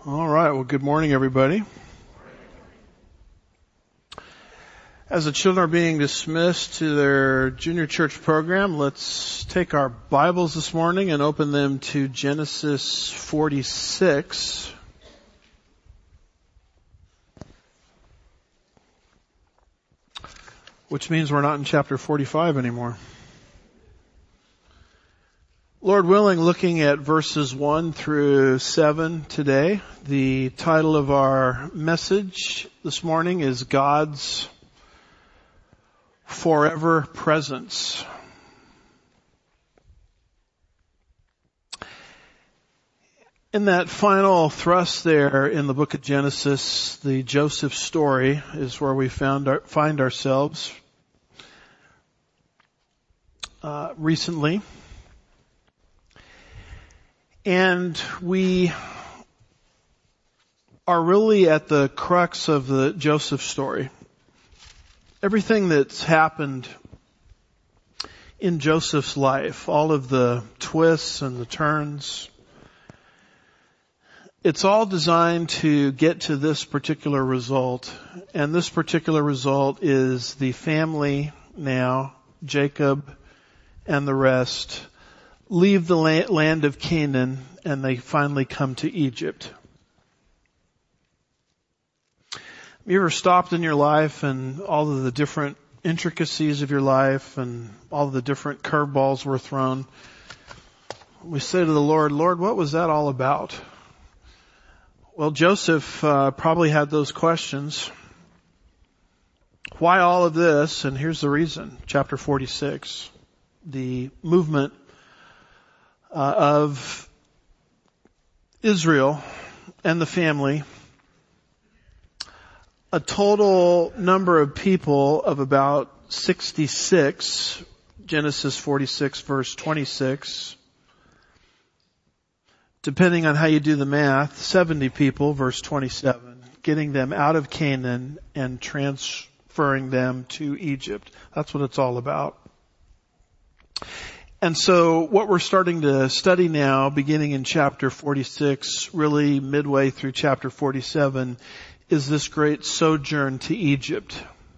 All right. Well, good morning, everybody. As the children are being dismissed to their junior church program, let's take our Bibles this morning and open them to Genesis 46. Which means we're not in chapter 45 anymore. Lord willing, looking at verses 1 through 7 today. The title of our message this morning is God's Forever Presence. In that final thrust there in the book of Genesis, the Joseph story is where we find ourselves recently. And we are really at the crux of the Joseph story. Everything that's happened in Joseph's life, all of the twists and the turns, it's all designed to get to this particular result. And this particular result is the family now, Jacob and the rest, leave the land of Canaan and they finally come to Egypt. Have you ever stopped in your life and all of the different intricacies of your life and all of the different curveballs were thrown? We say to the Lord, Lord, what was that all about? Well, Joseph probably had those questions. Why all of this? And here's the reason. Chapter 46. The movement of Israel and the family, a total number of people of about 66, Genesis 46 verse 26, depending on how you do the math, 70 people, verse 27, getting them out of Canaan and transferring them to Egypt. That's what it's all about. And so what we're starting to study now, beginning in chapter 46, really midway through chapter 47, is this great sojourn to Egypt.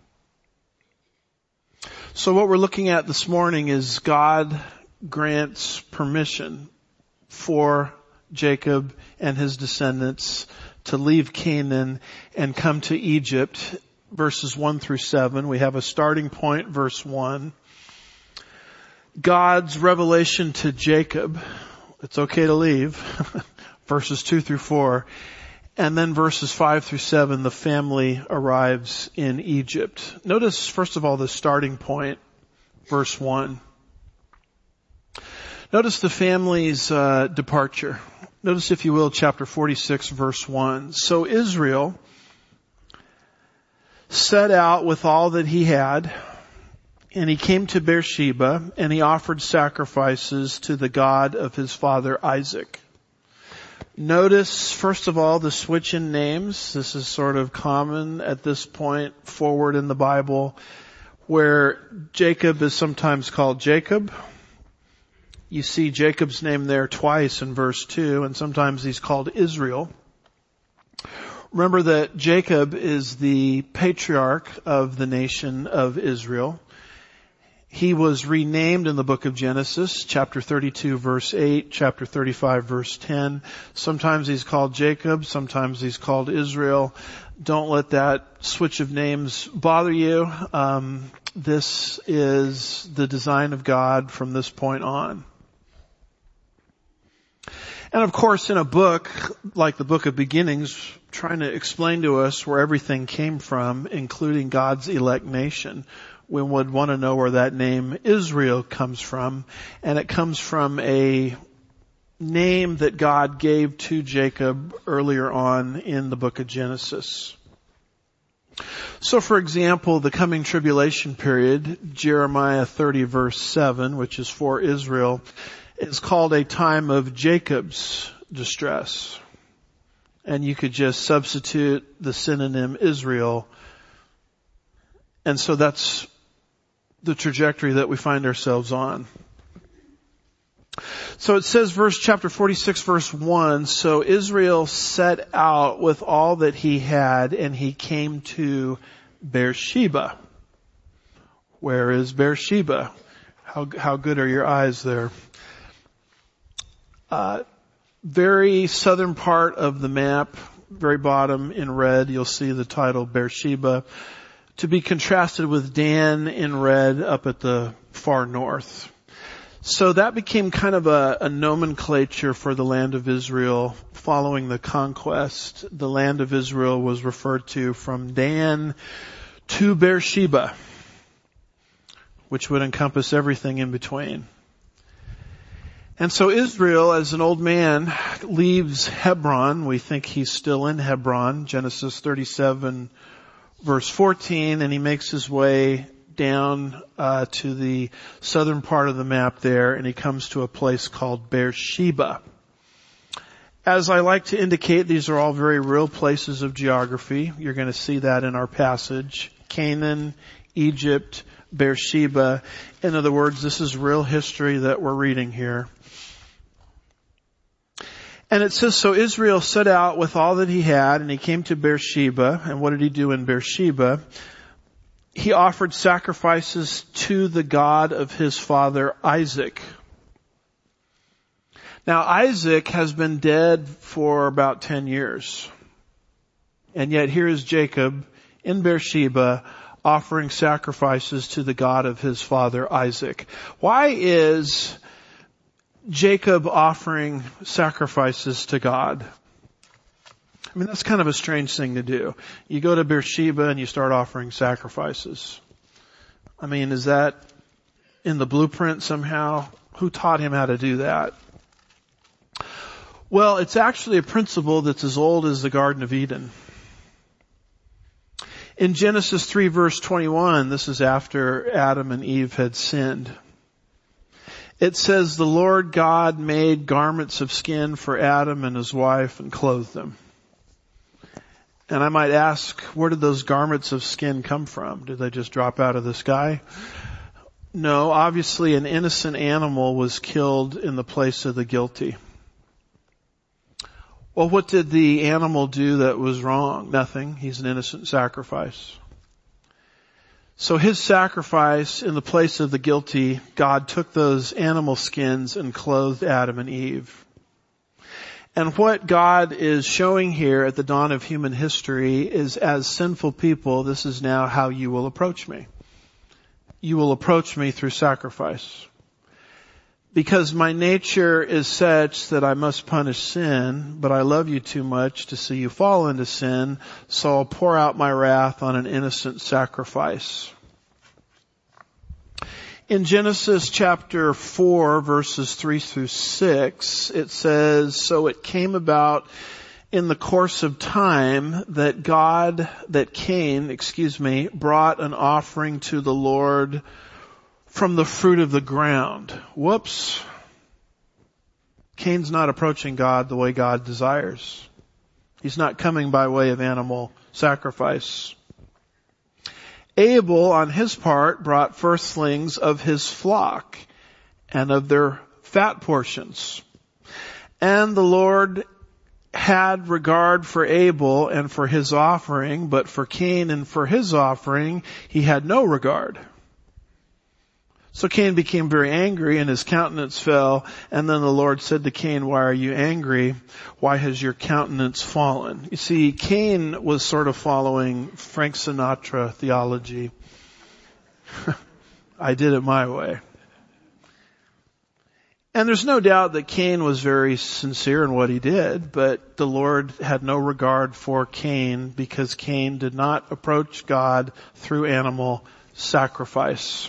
So what we're looking at this morning is God grants permission for Jacob and his descendants to leave Canaan and come to Egypt. Verses 1 through 7, we have a starting point, verse 1. God's revelation to Jacob, it's okay to leave, verses 2 through 4. And then verses 5 through 7, the family arrives in Egypt. Notice, first of all, the starting point, verse 1. Notice the family's departure. Notice, if you will, chapter 46, verse 1. So Israel set out with all that he had, and he came to Beersheba, and he offered sacrifices to the God of his father Isaac. Notice, first of all, the switch in names. This is sort of common at this point forward in the Bible, where Jacob is sometimes called Jacob. You see Jacob's name there twice in verse 2, and sometimes he's called Israel. Remember that Jacob is the patriarch of the nation of Israel. He was renamed in the book of Genesis, chapter 32, verse 8, chapter 35, verse 10. Sometimes he's called Jacob, sometimes he's called Israel. Don't let that switch of names bother you. This is the design of God from this point on. And of course, in a book like the book of Beginnings, trying to explain to us where everything came from, including God's elect nation, we would want to know where that name Israel comes from. And it comes from a name that God gave to Jacob earlier on in the book of Genesis. So for example, the coming tribulation period, Jeremiah 30 verse 7, which is for Israel, is called a time of Jacob's distress. And you could just substitute the synonym Israel. And so that's the trajectory that we find ourselves on. So it says chapter 46 verse 1, so Israel set out with all that he had and he came to Beersheba. Where is Beersheba? How good are your eyes there? Very southern part of the map, very bottom in red, you'll see the title Beersheba, to be contrasted with Dan in red up at the far north. So that became kind of a nomenclature for the land of Israel following the conquest. The land of Israel was referred to from Dan to Beersheba, which would encompass everything in between. And so Israel, as an old man, leaves Hebron. We think he's still in Hebron, Genesis 37 verse 14, and he makes his way down to the southern part of the map there, and he comes to a place called Beersheba. As I like to indicate, these are all very real places of geography. You're going to see that in our passage. Canaan, Egypt, Beersheba. In other words, this is real history that we're reading here. And it says, so Israel set out with all that he had, and he came to Beersheba. And what did he do in Beersheba? He offered sacrifices to the God of his father Isaac. Now Isaac has been dead for about 10 years. And yet here is Jacob in Beersheba offering sacrifices to the God of his father Isaac. Why is Jacob offering sacrifices to God? I mean, that's kind of a strange thing to do. You go to Beersheba and you start offering sacrifices. I mean, is that in the blueprint somehow? Who taught him how to do that? Well, it's actually a principle that's as old as the Garden of Eden. In Genesis 3 verse 21, this is after Adam and Eve had sinned. It says, the Lord God made garments of skin for Adam and his wife and clothed them. And I might ask, where did those garments of skin come from? Did they just drop out of the sky? No, obviously an innocent animal was killed in the place of the guilty. Well, what did the animal do that was wrong? Nothing. He's an innocent sacrifice. So his sacrifice in the place of the guilty, God took those animal skins and clothed Adam and Eve. And what God is showing here at the dawn of human history is, as sinful people, this is now how you will approach me. You will approach me through sacrifice. Because my nature is such that I must punish sin, but I love you too much to see you fall into sin, so I'll pour out my wrath on an innocent sacrifice. In Genesis chapter 4 verses 3 through 6, it says, so it came about in the course of time that Cain, brought an offering to the Lord from the fruit of the ground. Whoops. Cain's not approaching God the way God desires. He's not coming by way of animal sacrifice. Abel, on his part, brought firstlings of his flock and of their fat portions. And the Lord had regard for Abel and for his offering, but for Cain and for his offering, he had no regard. So Cain became very angry and his countenance fell. And then the Lord said to Cain, why are you angry? Why has your countenance fallen? You see, Cain was sort of following Frank Sinatra theology. I did it my way. And there's no doubt that Cain was very sincere in what he did, but the Lord had no regard for Cain because Cain did not approach God through animal sacrifice.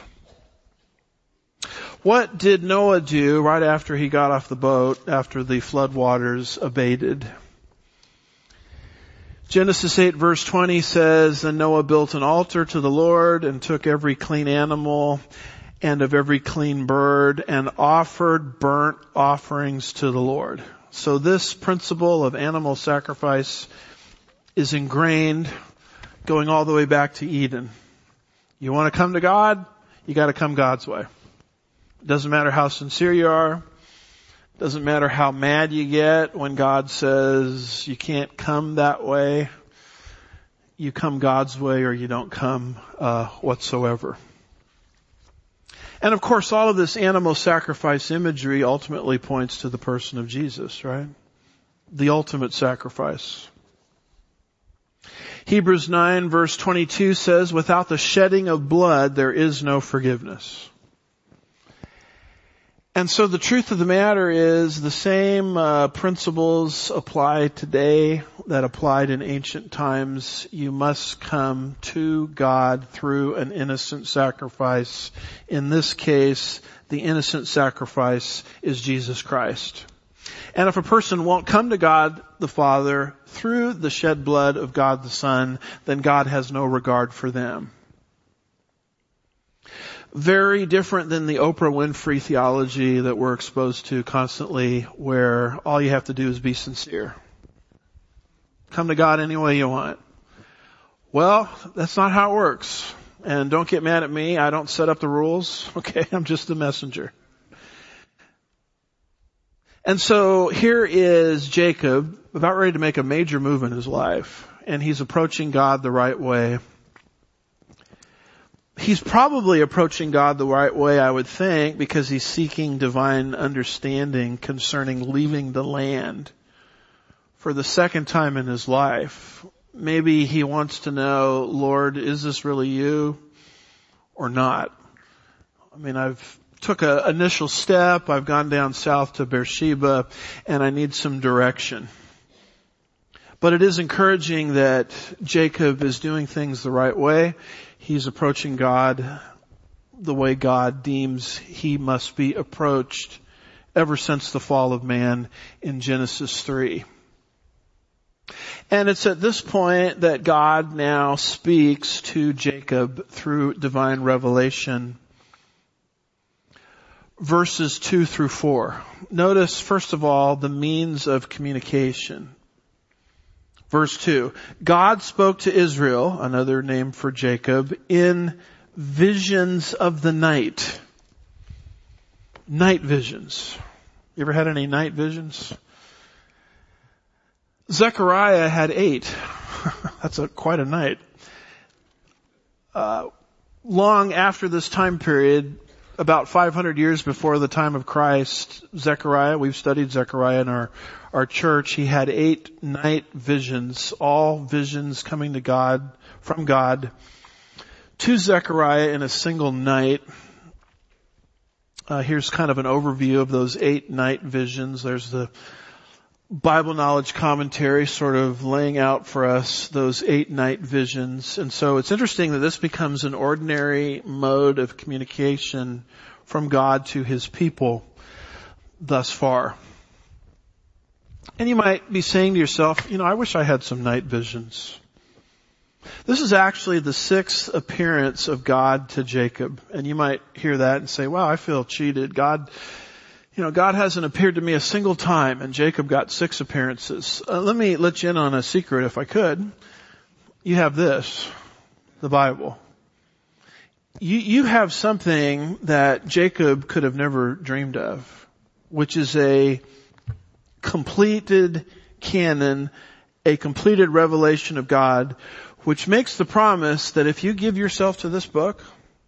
What did Noah do right after he got off the boat, after the floodwaters abated? Genesis 8 verse 20 says, and Noah built an altar to the Lord and took every clean animal and of every clean bird and offered burnt offerings to the Lord. So this principle of animal sacrifice is ingrained going all the way back to Eden. You want to come to God? You got to come God's way. It doesn't matter how sincere you are. Doesn't matter how mad you get when God says you can't come that way. You come God's way or you don't come whatsoever. And of course, all of this animal sacrifice imagery ultimately points to the person of Jesus, right? The ultimate sacrifice. Hebrews 9 verse 22 says, without the shedding of blood, there is no forgiveness. And so the truth of the matter is the same principles apply today that applied in ancient times. You must come to God through an innocent sacrifice. In this case, the innocent sacrifice is Jesus Christ. And if a person won't come to God the Father through the shed blood of God the Son, then God has no regard for them. Very different than the Oprah Winfrey theology that we're exposed to constantly, where all you have to do is be sincere. Come to God any way you want. Well, that's not how it works. And don't get mad at me. I don't set up the rules. Okay, I'm just the messenger. And so here is Jacob about ready to make a major move in his life. And he's approaching God the right way. He's probably approaching God the right way, I would think, because he's seeking divine understanding concerning leaving the land for the second time in his life. Maybe he wants to know, Lord, is this really you or not? I mean, I've took an initial step. I've gone down south to Beersheba and I need some direction. But it is encouraging that Jacob is doing things the right way. He's approaching God the way God deems he must be approached ever since the fall of man in Genesis 3. And it's at this point that God now speaks to Jacob through divine revelation. Verses 2 through 4. Notice, first of all, the means of communication. Verse 2, God spoke to Israel, another name for Jacob, in visions of the night. Night visions. You ever had any night visions? Zechariah had 8. That's quite a night. Long after this time period, about 500 years before the time of Christ, Zechariah, we've studied Zechariah in our church, he had 8 night visions, all visions coming to God, from God, to Zechariah in a single night. Here's kind of an overview of those 8 night visions. There's the Bible knowledge commentary sort of laying out for us those 8 night visions. And so it's interesting that this becomes an ordinary mode of communication from God to his people thus far. And you might be saying to yourself, I wish I had some night visions. This is actually the 6th appearance of God to Jacob. And you might hear that and say, wow, I feel cheated. God hasn't appeared to me a single time, and Jacob got 6 appearances. Let me let you in on a secret if I could. You have this, the Bible. You have something that Jacob could have never dreamed of, which is a completed canon, a completed revelation of God, which makes the promise that if you give yourself to this book,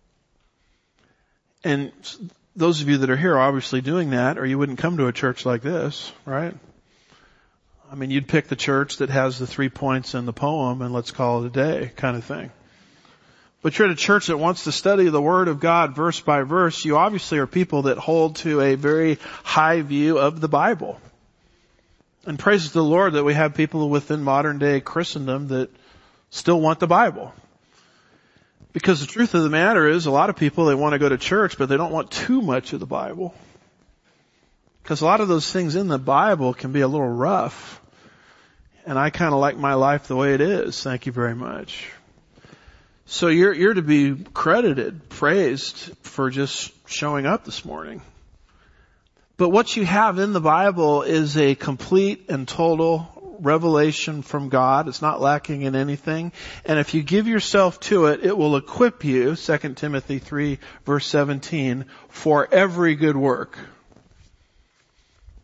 and those of you that are here are obviously doing that, or you wouldn't come to a church like this, right? I mean, you'd pick the church that has the 3 points in the poem and let's call it a day kind of thing. But you're at a church that wants to study the Word of God verse by verse. You obviously are people that hold to a very high view of the Bible. And praise the Lord that we have people within modern day Christendom that still want the Bible. Because the truth of the matter is, a lot of people, they want to go to church, but they don't want too much of the Bible. Because a lot of those things in the Bible can be a little rough. And I kind of like my life the way it is. Thank you very much. So you're to be credited, praised for just showing up this morning. But what you have in the Bible is a complete and total revelation from God. It's not lacking in anything. And if you give yourself to it, it will equip you, 2 Timothy 3 verse 17, for every good work.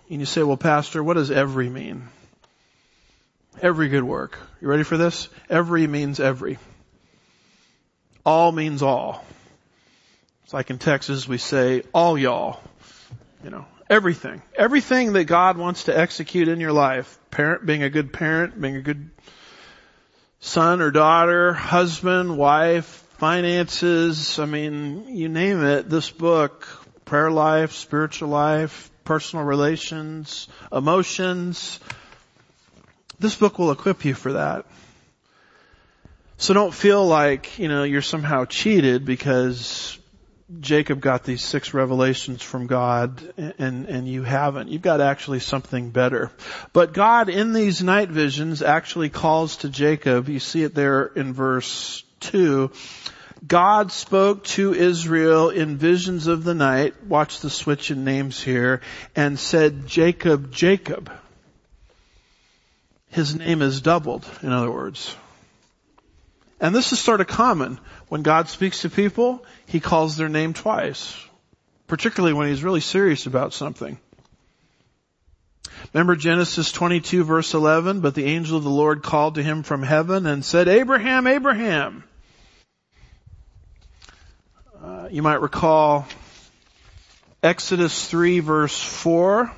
And you say, well, Pastor, what does every mean? Every good work. You ready for this? Every means every. All means all. It's like in Texas we say, all y'all. Everything. Everything that God wants to execute in your life. Being a good parent, being a good son or daughter, husband, wife, finances, you name it. This book, prayer life, spiritual life, personal relations, emotions, this book will equip you for that. So don't feel like, you're somehow cheated because Jacob got these 6 revelations from God and you haven't. You've got actually something better. But God in these night visions actually calls to Jacob. You see it there in verse 2. God spoke to Israel in visions of the night. Watch the switch in names here. And said, Jacob, Jacob. His name is doubled, in other words. And this is sort of common. When God speaks to people, He calls their name twice. Particularly when He's really serious about something. Remember Genesis 22 verse 11? But the angel of the Lord called to him from heaven and said, Abraham, Abraham. You might recall Exodus 3 verse 4.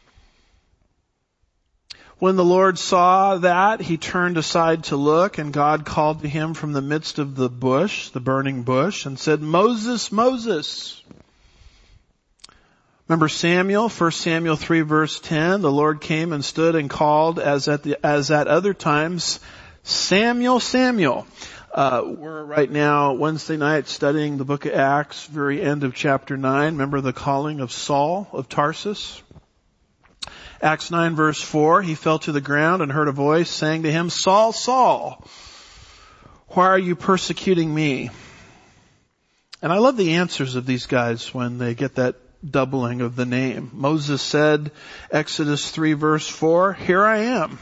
When the Lord saw that, He turned aside to look, and God called to him from the midst of the bush, the burning bush, and said, Moses, Moses. Remember Samuel, 1 Samuel 3 verse 10, the Lord came and stood and called as at other times, Samuel, Samuel. We're right now Wednesday night studying the book of Acts, very end of chapter 9. Remember the calling of Saul of Tarsus? Acts 9 verse 4, he fell to the ground and heard a voice saying to him, Saul, Saul, why are you persecuting me? And I love the answers of these guys when they get that doubling of the name. Moses said, Exodus 3 verse 4, here I am.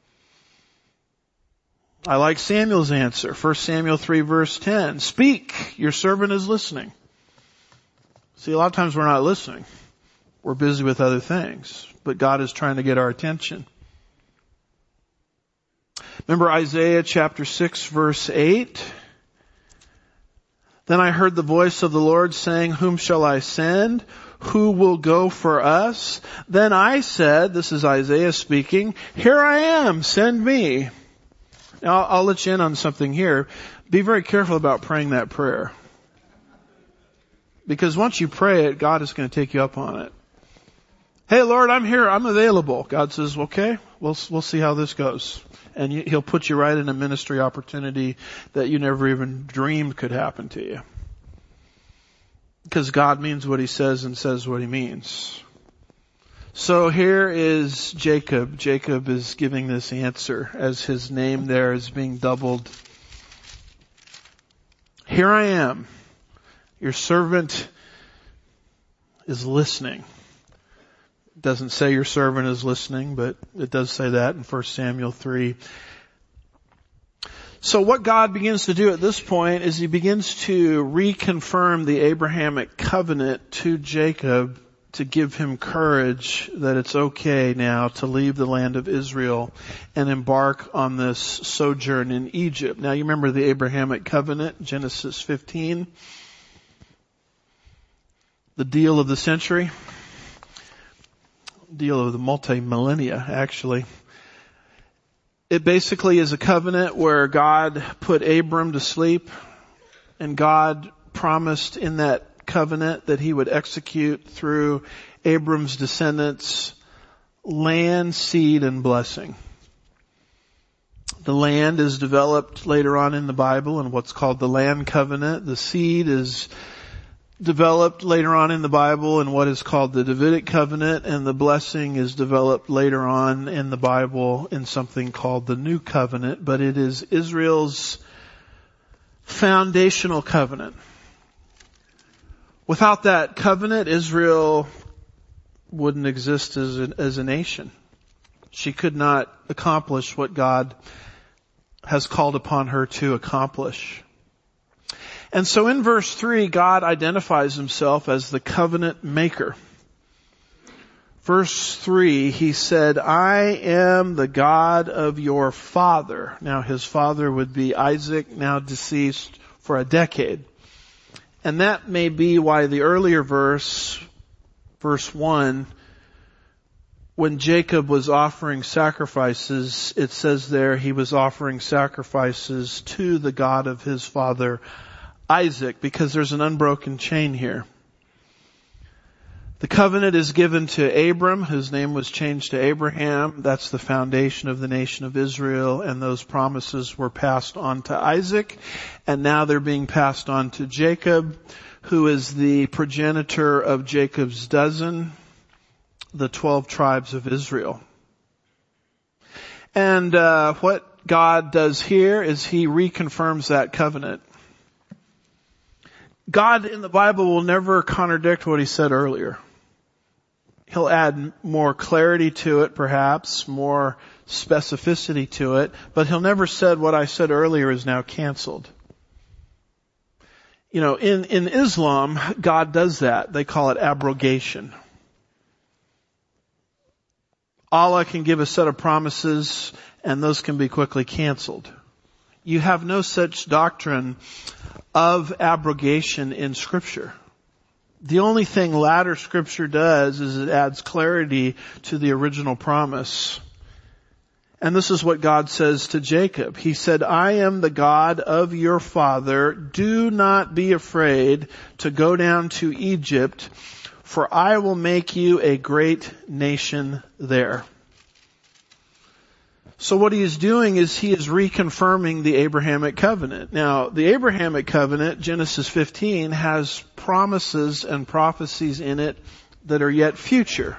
I like Samuel's answer, 1 Samuel 3 verse 10, speak, your servant is listening. See, a lot of times we're not listening. We're busy with other things. But God is trying to get our attention. Remember Isaiah chapter 6 verse 8? Then I heard the voice of the Lord saying, whom shall I send? Who will go for us? Then I said, this is Isaiah speaking, here I am, send me. Now I'll let you in on something here. Be very careful about praying that prayer. Because once you pray it, God is going to take you up on it. Hey Lord, I'm here, I'm available. God says, okay, we'll see how this goes. And He'll put you right in a ministry opportunity that you never even dreamed could happen to you. Because God means what He says and says what He means. So here is Jacob. Jacob is giving this answer as his name there is being doubled. Here I am. Your servant is listening. Doesn't say your servant is listening, but it does say that in 1 Samuel 3. So what God begins to do at this point is He begins to reconfirm the Abrahamic covenant to Jacob to give him courage that it's okay now to leave the land of Israel and embark on this sojourn in Egypt. Now you remember the Abrahamic covenant, Genesis 15, the deal of the century. Deal of the multi-millennia, actually. It basically is a covenant where God put Abram to sleep, and God promised in that covenant that He would execute through Abram's descendants land, seed, and blessing. The land is developed later on in the Bible in what's called the land covenant. The seed is developed later on in the Bible in what is called the Davidic covenant, and the blessing is developed later on in the Bible in something called the New Covenant, but it is Israel's foundational covenant. Without that covenant, Israel wouldn't exist as a nation. She could not accomplish what God has called upon her to accomplish. And so in verse 3, God identifies Himself as the covenant maker. Verse 3, he said, I am the God of your father. Now his father would be Isaac, now deceased for a decade. And that may be why the earlier verse 1, when Jacob was offering sacrifices, it says there he was offering sacrifices to the God of his father Isaac, because there's an unbroken chain here. The covenant is given to Abram, whose name was changed to Abraham. That's the foundation of the nation of Israel, and those promises were passed on to Isaac, and now they're being passed on to Jacob, who is the progenitor of Jacob's dozen, the 12 tribes of Israel. And what God does here is he reconfirms that covenant. God in the Bible will never contradict what he said earlier. He'll add more clarity to it, perhaps, more specificity to it, but he'll never said what I said earlier is now canceled. You know, in Islam, God does that. They call it abrogation. Allah can give a set of promises, and those can be quickly canceled. You have no such doctrine of abrogation in Scripture. The only thing latter Scripture does is it adds clarity to the original promise. And this is what God says to Jacob. He said, I am the God of your father. Do not be afraid to go down to Egypt, for I will make you a great nation there. So what he is doing is he is reconfirming the Abrahamic covenant. Now, the Abrahamic covenant, Genesis 15, has promises and prophecies in it that are yet future.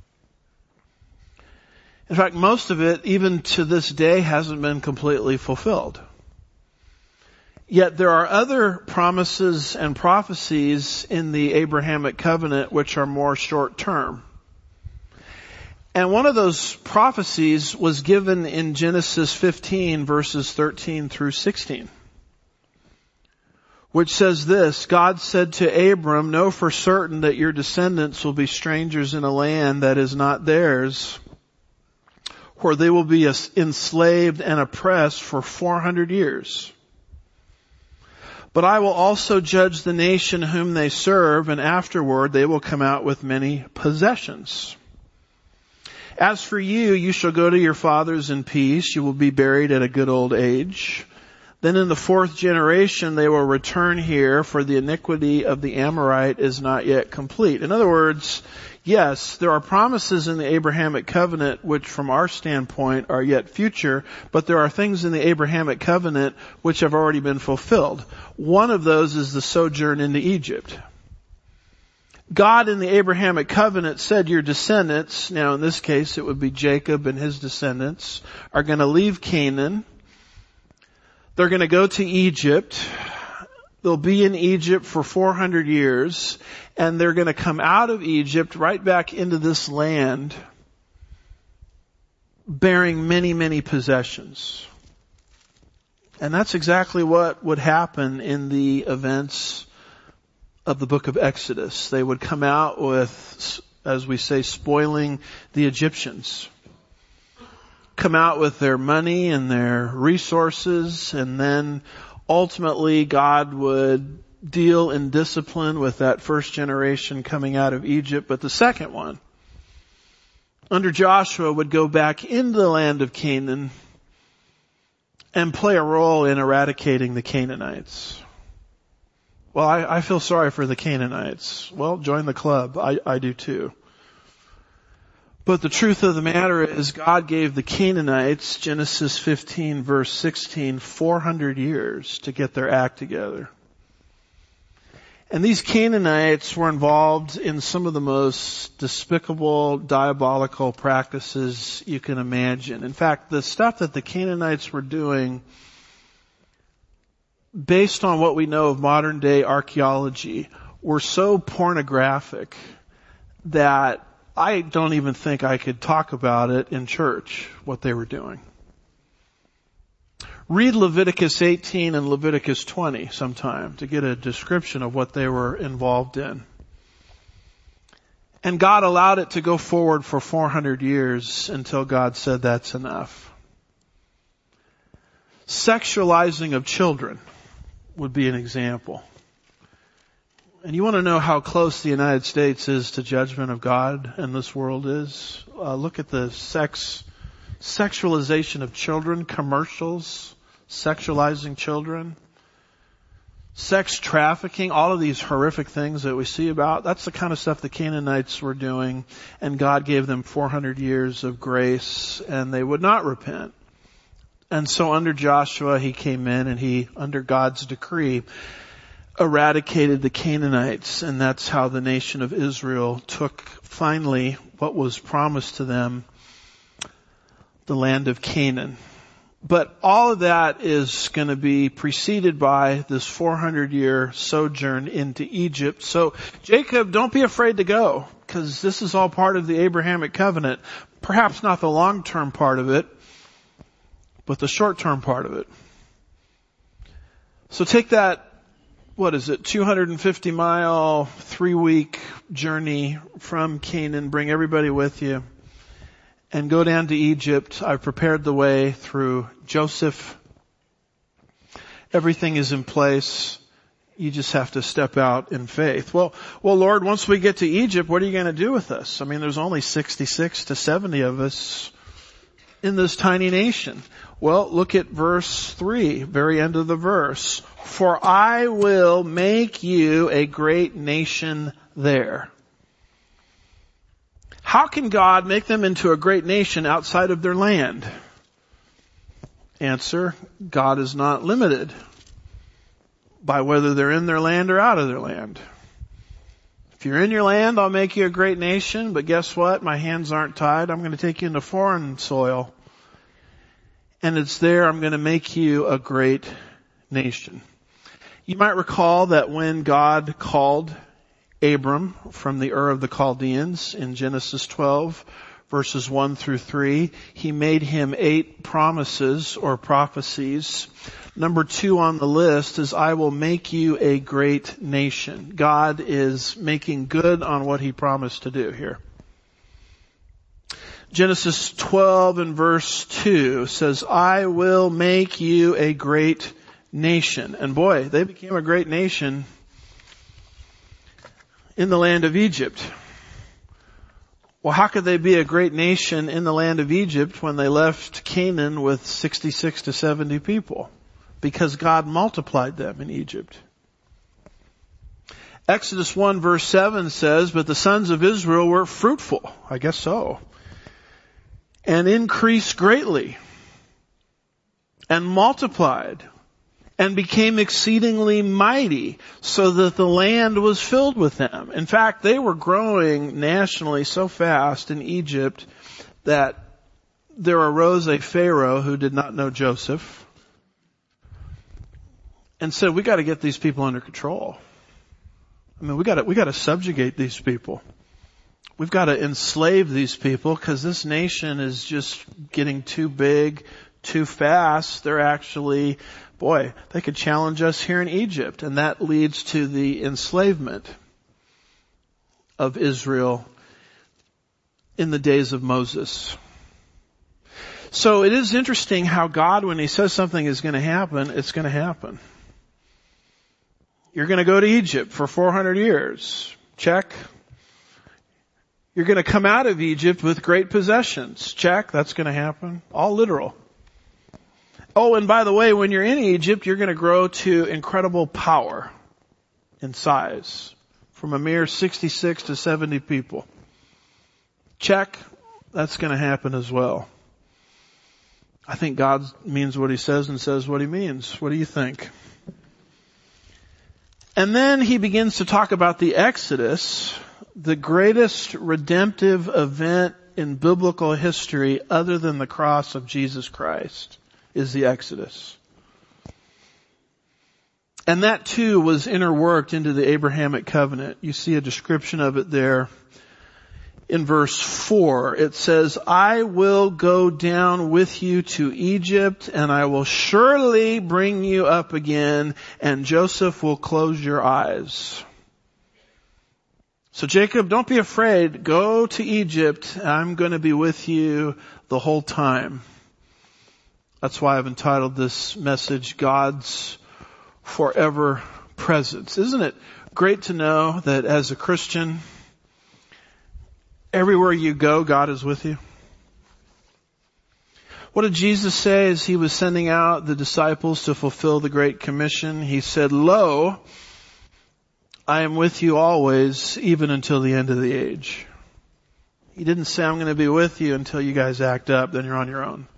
In fact, most of it, even to this day, hasn't been completely fulfilled. Yet there are other promises and prophecies in the Abrahamic covenant which are more short term. And one of those prophecies was given in Genesis 15 verses 13 through 16, which says this, God said to Abram, know for certain that your descendants will be strangers in a land that is not theirs, where they will be enslaved and oppressed for 400 years. But I will also judge the nation whom they serve, and afterward they will come out with many possessions. As for you, you shall go to your fathers in peace. You will be buried at a good old age. Then in the 4th generation they will return here, for the iniquity of the Amorite is not yet complete. In other words, yes, there are promises in the Abrahamic covenant which from our standpoint are yet future, but there are things in the Abrahamic covenant which have already been fulfilled. One of those is the sojourn into Egypt. God in the Abrahamic covenant said your descendants, now in this case it would be Jacob and his descendants, are going to leave Canaan. They're going to go to Egypt. They'll be in Egypt for 400 years, and they're going to come out of Egypt right back into this land bearing many, many possessions. And that's exactly what would happen in the events of the book of Exodus. They would come out with, as we say, spoiling the Egyptians. Come out with their money and their resources, and then ultimately God would deal in discipline with that first generation coming out of Egypt. But the second one, under Joshua, would go back into the land of Canaan and play a role in eradicating the Canaanites. Well, I feel sorry for the Canaanites. Well, join the club. I do too. But the truth of the matter is God gave the Canaanites, Genesis 15 verse 16, 400 years to get their act together. And these Canaanites were involved in some of the most despicable, diabolical practices you can imagine. In fact, the stuff that the Canaanites were doing, based on what we know of modern day archaeology, were so pornographic that I don't even think I could talk about it in church, what they were doing. Read Leviticus 18 and Leviticus 20 sometime to get a description of what they were involved in. And God allowed it to go forward for 400 years until God said that's enough. Sexualizing of children would be an example. And you want to know how close the United States is to judgment of God and this world is? Look at the sexualization of children, commercials, sexualizing children, sex trafficking, all of these horrific things that we see about. That's the kind of stuff the Canaanites were doing, and God gave them 400 years of grace, and they would not repent. And so under Joshua, he came in and he, under God's decree, eradicated the Canaanites, and that's how the nation of Israel took finally what was promised to them, the land of Canaan. But all of that is going to be preceded by this 400-year sojourn into Egypt. So Jacob, don't be afraid to go, because this is all part of the Abrahamic covenant. Perhaps not the long-term part of it, but the short-term part of it. So take that, 250 mile, 3-week journey from Canaan, bring everybody with you, and go down to Egypt. I've prepared the way through Joseph. Everything is in place. You just have to step out in faith. Well, Lord, once we get to Egypt, what are you going to do with us? I mean, there's only 66 to 70 of us in this tiny nation. Well, look at verse 3, very end of the verse. For I will make you a great nation there. How can God make them into a great nation outside of their land? Answer, God is not limited by whether they're in their land or out of their land. If you're in your land, I'll make you a great nation, but guess what? My hands aren't tied. I'm going to take you into foreign soil. And it's there I'm going to make you a great nation. You might recall that when God called Abram from the Ur of the Chaldeans in Genesis 12, verses 1 through 3, he made him 8 promises or prophecies. Number 2 on the list is, I will make you a great nation. God is making good on what he promised to do here. Genesis 12 and verse 2 says, I will make you a great nation. And boy, they became a great nation in the land of Egypt. Well, how could they be a great nation in the land of Egypt when they left Canaan with 66 to 70 people? Because God multiplied them in Egypt. Exodus 1 verse 7 says, but the sons of Israel were fruitful. I guess so. And increased greatly, and multiplied, and became exceedingly mighty, so that the land was filled with them. In fact, they were growing nationally so fast in Egypt that there arose a Pharaoh who did not know Joseph and said, we got to get these people under control. I mean, we got to subjugate these people. We've got to enslave these people because this nation is just getting too big, too fast. They're actually, they could challenge us here in Egypt. And that leads to the enslavement of Israel in the days of Moses. So it is interesting how God, when he says something is going to happen, it's going to happen. You're going to go to Egypt for 400 years. Check. You're going to come out of Egypt with great possessions. Check. That's going to happen. All literal. Oh, and by the way, when you're in Egypt, you're going to grow to incredible power in size from a mere 66 to 70 people. Check. That's going to happen as well. I think God means what he says and says what he means. What do you think? And then he begins to talk about the Exodus, the greatest redemptive event in biblical history other than the cross of Jesus Christ is the Exodus. And that too was interworked into the Abrahamic covenant. You see a description of it there in verse 4. It says, I will go down with you to Egypt, and I will surely bring you up again, and Joseph will close your eyes. So Jacob, don't be afraid. Go to Egypt. I'm going to be with you the whole time. That's why I've entitled this message, God's Forever Presence. Isn't it great to know that as a Christian, everywhere you go, God is with you? What did Jesus say as he was sending out the disciples to fulfill the Great Commission? He said, "Lo, I am with you always, even until the end of the age." He didn't say, "I'm going to be with you until you guys act up, then you're on your own."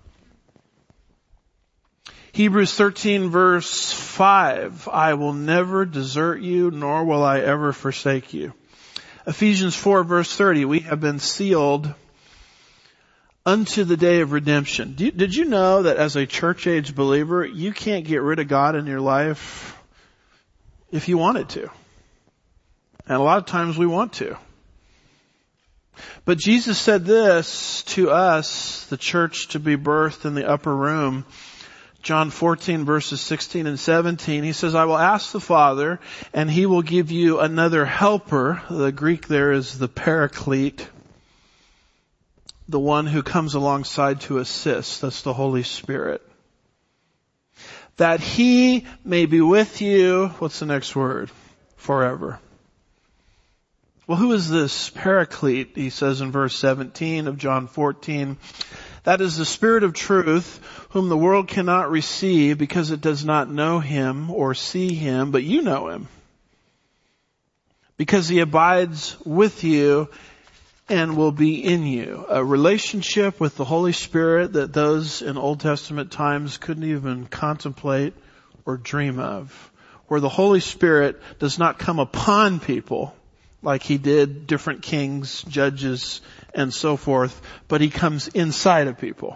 Hebrews 13 verse 5, "I will never desert you, nor will I ever forsake you." Ephesians 4 verse 30, "We have been sealed unto the day of redemption." Did you know that as a church age believer, you can't get rid of God in your life if you wanted to? And a lot of times we want to. But Jesus said this to us, the church to be birthed in the upper room. John 14 verses 16 and 17, he says, "I will ask the Father, and he will give you another helper." The Greek there is the paraclete, the one who comes alongside to assist. That's the Holy Spirit. "That he may be with you," what's the next word? "Forever." Well, who is this paraclete? He says in verse 17 of John 14, "That is the Spirit of truth, whom the world cannot receive because it does not know him or see him, but you know him, because he abides with you and will be in you." A relationship with the Holy Spirit that those in Old Testament times couldn't even contemplate or dream of, where the Holy Spirit does not come upon people like he did different kings, judges, and so forth, but he comes inside of people.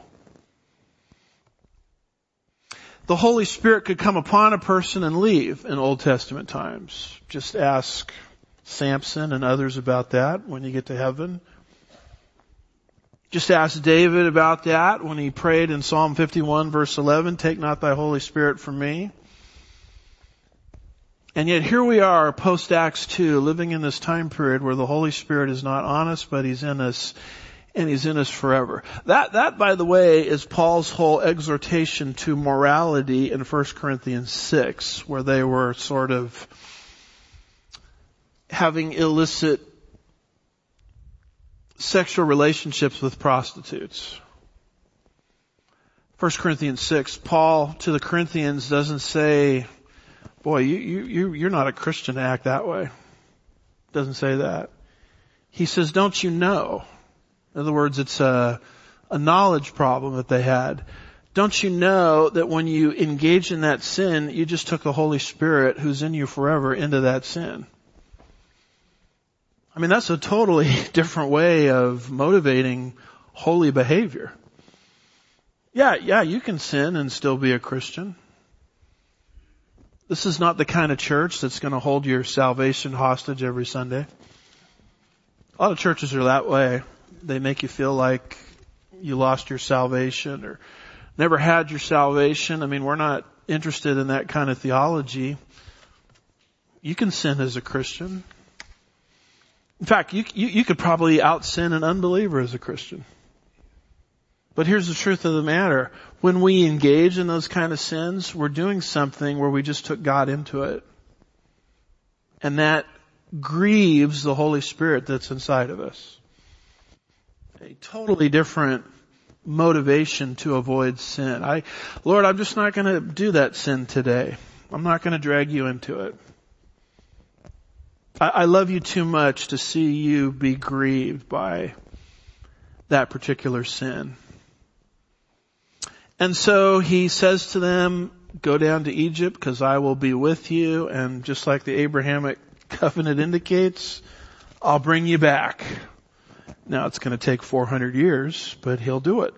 The Holy Spirit could come upon a person and leave in Old Testament times. Just ask Samson and others about that when you get to heaven. Just ask David about that when he prayed in Psalm 51 verse 11, "Take not thy Holy Spirit from me." And yet here we are post Acts 2, living in this time period where the Holy Spirit is not on us, but he's in us, and he's in us forever. That, by the way, is Paul's whole exhortation to morality in 1 Corinthians 6, where they were sort of having illicit sexual relationships with prostitutes. 1 Corinthians 6, Paul to the Corinthians doesn't say, "Boy, you're not a Christian to act that way." Doesn't say that. He says, "Don't you know?" In other words, it's a knowledge problem that they had. "Don't you know that when you engage in that sin, you just took the Holy Spirit who's in you forever into that sin?" I mean, that's a totally different way of motivating holy behavior. Yeah, you can sin and still be a Christian. This is not the kind of church that's going to hold your salvation hostage every Sunday. A lot of churches are that way. They make you feel like you lost your salvation or never had your salvation. I mean, we're not interested in that kind of theology. You can sin as a Christian. In fact, you could probably out-sin an unbeliever as a Christian. But here's the truth of the matter. When we engage in those kind of sins, we're doing something where we just took God into it. And that grieves the Holy Spirit that's inside of us. A totally different motivation to avoid sin. Lord, I'm just not going to do that sin today. I'm not going to drag you into it. I love you too much to see you be grieved by that particular sin. And so he says to them, "Go down to Egypt because I will be with you." And just like the Abrahamic covenant indicates, I'll bring you back. Now it's going to take 400 years, but he'll do it.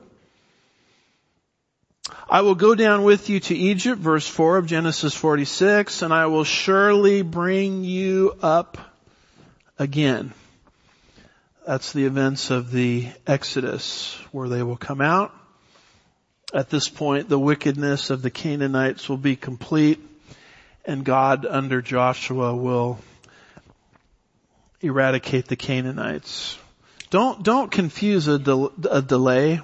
"I will go down with you to Egypt," verse 4 of Genesis 46, "and I will surely bring you up again." That's the events of the Exodus where they will come out. At this point, the wickedness of the Canaanites will be complete, and God under Joshua will eradicate the Canaanites. Don't confuse a delay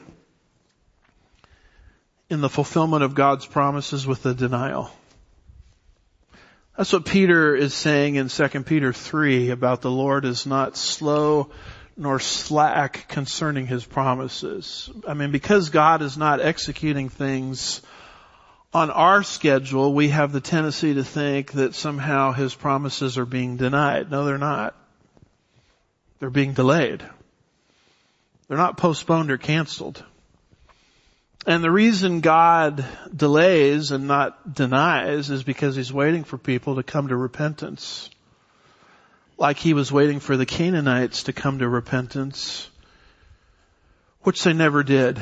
in the fulfillment of God's promises with a denial. That's what Peter is saying in 2 Peter 3 about the Lord is not slow nor slack concerning His promises. I mean, because God is not executing things on our schedule, we have the tendency to think that somehow His promises are being denied. No, they're not. They're being delayed. They're not postponed or canceled. And the reason God delays and not denies is because He's waiting for people to come to repentance. Like He was waiting for the Canaanites to come to repentance, which they never did.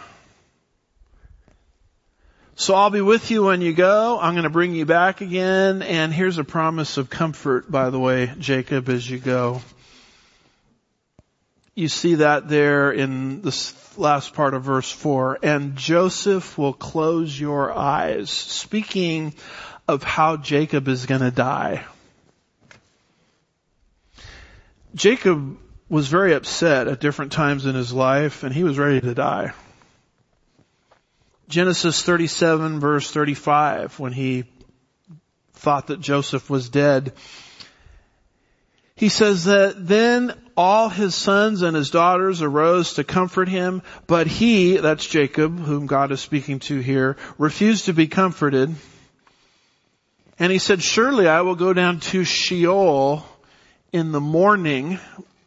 So I'll be with you when you go. I'm going to bring you back again. And here's a promise of comfort, by the way, Jacob, as you go. You see that there in this last part of verse 4. And Joseph will close your eyes. Speaking of how Jacob is going to die. Jacob was very upset at different times in his life, and he was ready to die. Genesis 37 verse 35, when he thought that Joseph was dead, he says that then all his sons and his daughters arose to comfort him, but he, that's Jacob, whom God is speaking to here, refused to be comforted. And he said, surely I will go down to Sheol in the morning,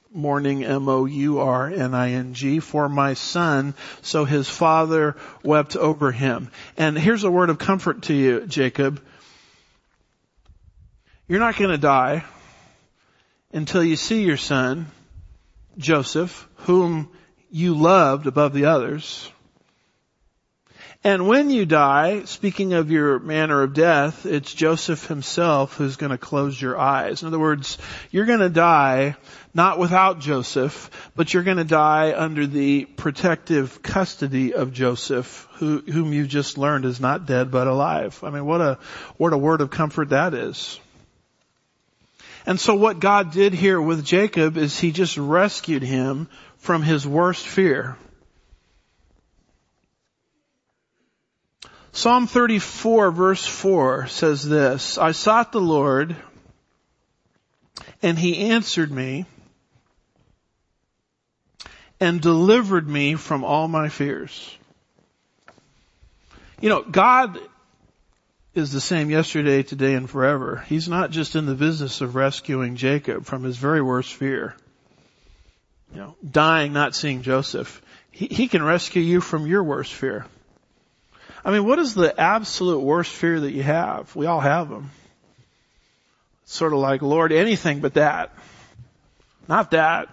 M-O-U-R-N-I-N-G, for my son. So his father wept over him. And here's a word of comfort to you, Jacob. You're not going to die until you see your son, Joseph, whom you loved above the others. And when you die, speaking of your manner of death, it's Joseph himself who's going to close your eyes. In other words, you're going to die not without Joseph, but you're going to die under the protective custody of Joseph, whom you just learned is not dead but alive. I mean, what a word of comfort that is. And so what God did here with Jacob is He just rescued him from his worst fear. Psalm 34 verse 4 says this, I sought the Lord and He answered me and delivered me from all my fears. You know, God is the same yesterday, today, and forever. He's not just in the business of rescuing Jacob from his very worst fear. You know, dying, not seeing Joseph. He can rescue you from your worst fear. I mean, what is the absolute worst fear that you have? We all have them. It's sort of like, Lord, anything but that. Not that.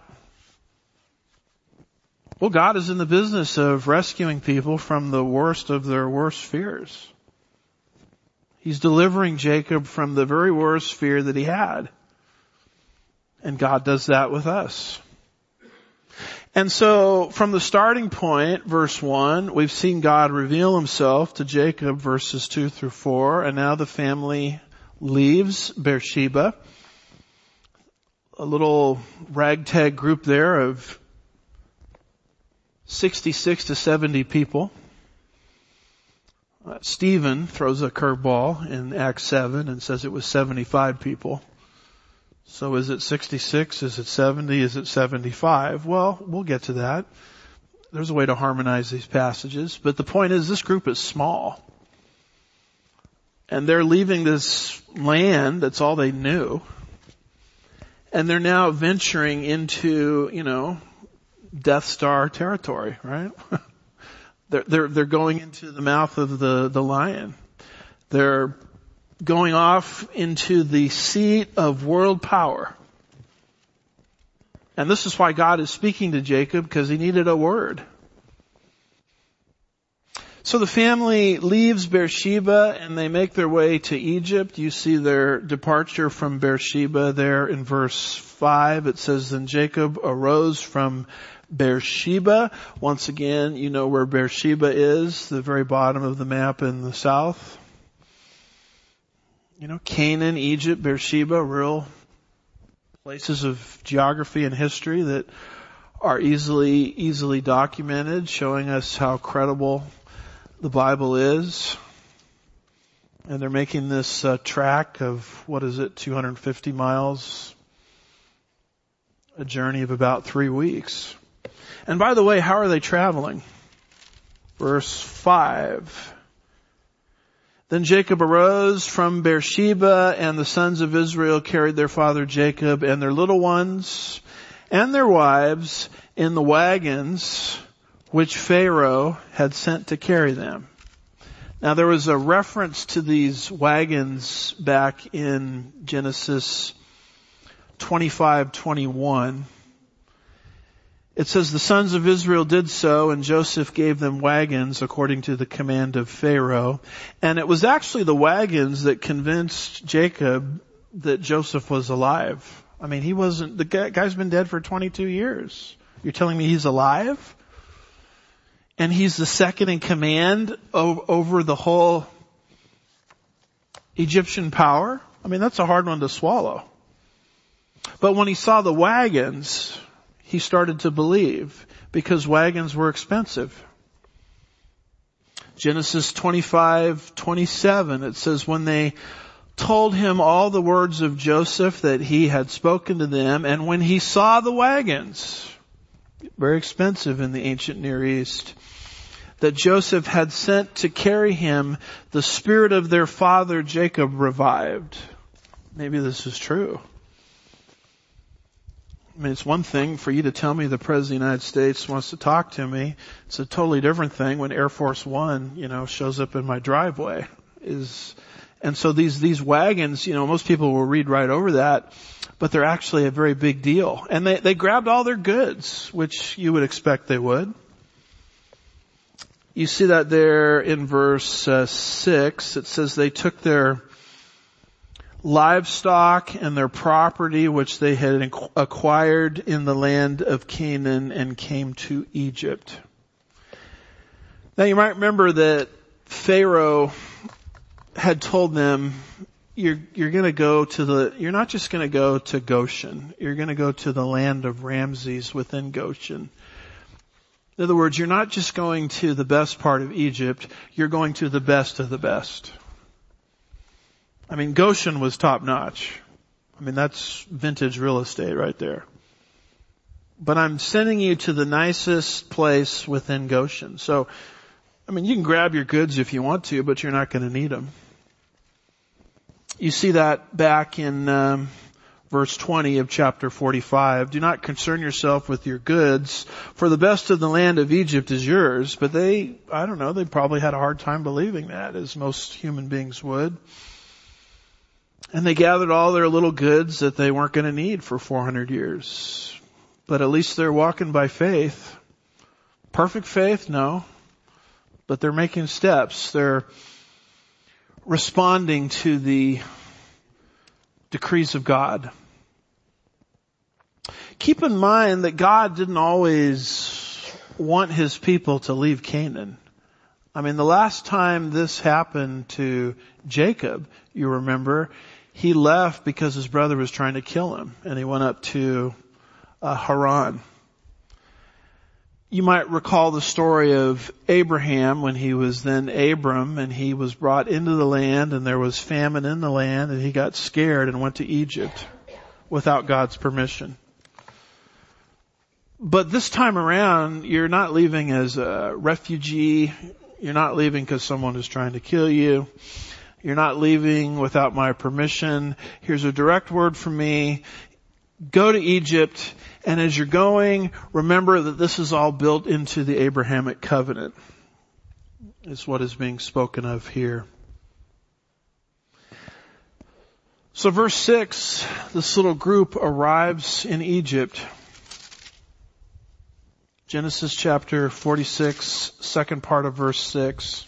Well, God is in the business of rescuing people from the worst of their worst fears. He's delivering Jacob from the very worst fear that he had. And God does that with us. And so from the starting point, verse 1, we've seen God reveal Himself to Jacob, verses 2 through 4, and now the family leaves Beersheba. A little ragtag group there of 66 to 70 people. Stephen throws a curveball in Acts 7 and says it was 75 people. So is it 66? Is it 70? Is it 75? Well, we'll get to that. There's a way to harmonize these passages. But the point is, this group is small. And they're leaving this land, that's all they knew. And they're now venturing into, Death Star territory, right? They're going into the mouth of the lion. They're going off into the seat of world power. And this is why God is speaking to Jacob, because he needed a word. So the family leaves Beersheba and they make their way to Egypt. You see their departure from Beersheba there in verse 5. It says, then Jacob arose from Beersheba. Once again, you know where Beersheba is, the very bottom of the map in the south. Canaan, Egypt, Beersheba, real places of geography and history that are easily documented, showing us how credible the Bible is. And they're making this track of, 250 miles, a journey of about 3 weeks. And by the way, how are they traveling? Verse 5. Then Jacob arose from Beersheba, and the sons of Israel carried their father Jacob and their little ones and their wives in the wagons which Pharaoh had sent to carry them. Now there was a reference to these wagons back in Genesis 25:21. It says, the sons of Israel did so, and Joseph gave them wagons according to the command of Pharaoh. And it was actually the wagons that convinced Jacob that Joseph was alive. I mean, the guy's been dead for 22 years. You're telling me he's alive? And he's the second in command over the whole Egyptian power? I mean, that's a hard one to swallow. But when he saw the wagons, he started to believe, because wagons were expensive. Genesis 25:27, it says, when they told him all the words of Joseph that he had spoken to them, and when he saw the wagons, very expensive in the ancient Near East, that Joseph had sent to carry him, the spirit of their father Jacob revived. Maybe this is true. I mean, it's one thing for you to tell me the President of the United States wants to talk to me. It's a totally different thing when Air Force One, shows up in my driveway. And so these wagons, most people will read right over that, but they're actually a very big deal. And they grabbed all their goods, which you would expect they would. You see that there in verse 6. It says they took their livestock and their property which they had acquired in the land of Canaan and came to Egypt. Now you might remember that Pharaoh had told them, you're not just going to go to Goshen. You're going to go to the land of Ramses within Goshen. In other words, you're not just going to the best part of Egypt, you're going to the best of the best. I mean, Goshen was top notch. I mean, that's vintage real estate right there. But I'm sending you to the nicest place within Goshen. So, I mean, you can grab your goods if you want to, but you're not going to need them. You see that back in verse 20 of chapter 45. Do not concern yourself with your goods, for the best of the land of Egypt is yours. But they probably had a hard time believing that, as most human beings would. And they gathered all their little goods that they weren't going to need for 400 years. But at least they're walking by faith. Perfect faith? No. But they're making steps. They're responding to the decrees of God. Keep in mind that God didn't always want His people to leave Canaan. I mean, the last time this happened to Jacob, you remember, he left because his brother was trying to kill him, and he went up to Haran. You might recall the story of Abraham when he was then Abram, and he was brought into the land, and there was famine in the land, and he got scared and went to Egypt without God's permission. But this time around, you're not leaving as a refugee. You're not leaving because someone is trying to kill you. You're not leaving without my permission. Here's a direct word from me. Go to Egypt, and as you're going, remember that this is all built into the Abrahamic covenant. Is what is being spoken of here. So verse 6, this little group arrives in Egypt. Genesis chapter 46, second part of verse 6.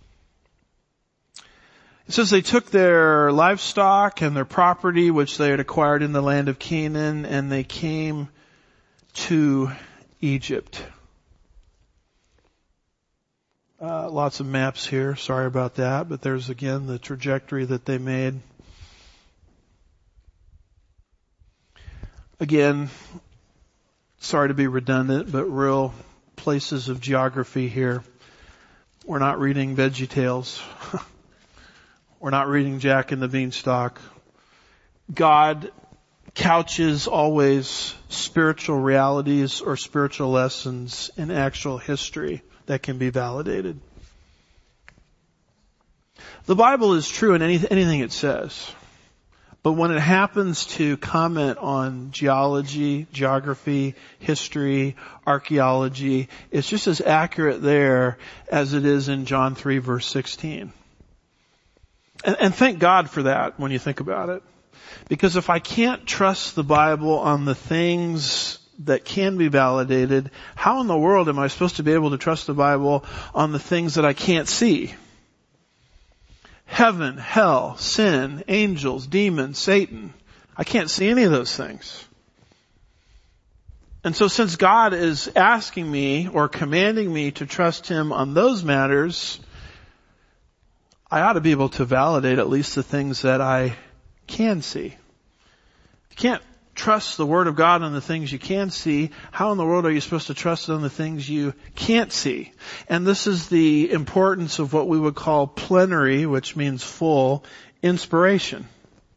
It says they took their livestock and their property which they had acquired in the land of Canaan, and they came to Egypt. Lots of maps here. Sorry about that, but there's again the trajectory that they made. Again, sorry to be redundant, but real places of geography here. We're not reading VeggieTales. We're not reading Jack and the Beanstalk. God couches always spiritual realities or spiritual lessons in actual history that can be validated. The Bible is true in anything it says. But when it happens to comment on geology, geography, history, archaeology, it's just as accurate there as it is in John 3 verse 16. And thank God for that when you think about it. Because if I can't trust the Bible on the things that can be validated, how in the world am I supposed to be able to trust the Bible on the things that I can't see? Heaven, hell, sin, angels, demons, Satan. I can't see any of those things. And so since God is asking me or commanding me to trust Him on those matters, I ought to be able to validate at least the things that I can see. If you can't trust the Word of God on the things you can see, how in the world are you supposed to trust it on the things you can't see? And this is the importance of what we would call plenary, which means full, inspiration.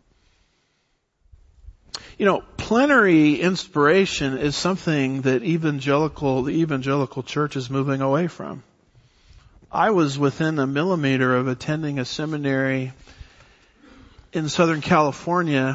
You know, plenary inspiration is something that the evangelical church is moving away from. I was within a millimeter of attending a seminary in Southern California.